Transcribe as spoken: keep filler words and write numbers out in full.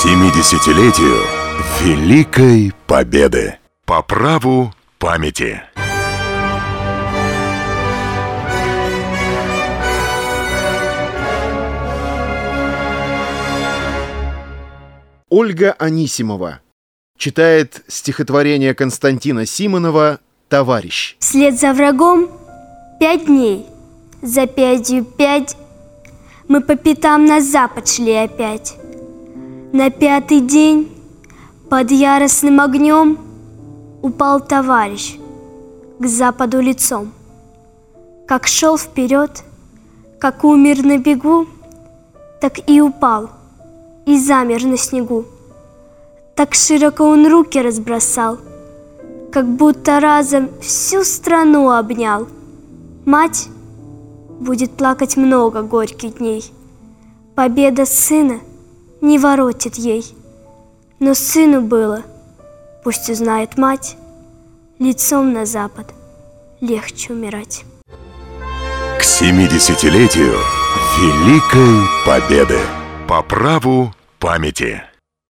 семидесятилетию Великой Победы по праву памяти. Ольга Анисимова читает стихотворение Константина Симонова «Товарищ». Вслед за врагом пять дней, за пятью пять, мы по пятам на запад шли опять. На пятый день под яростным огнем упал товарищ к западу лицом. Как шел вперед, как умер на бегу, так и упал и замер на снегу. Так широко он руки разбросал, как будто разом всю страну обнял. Мать будет плакать много горьких дней. Победа сына не воротит ей. Но сыну было, пусть узнает мать, лицом на запад легче умирать. К семидесятилетию Великой Победы по праву памяти.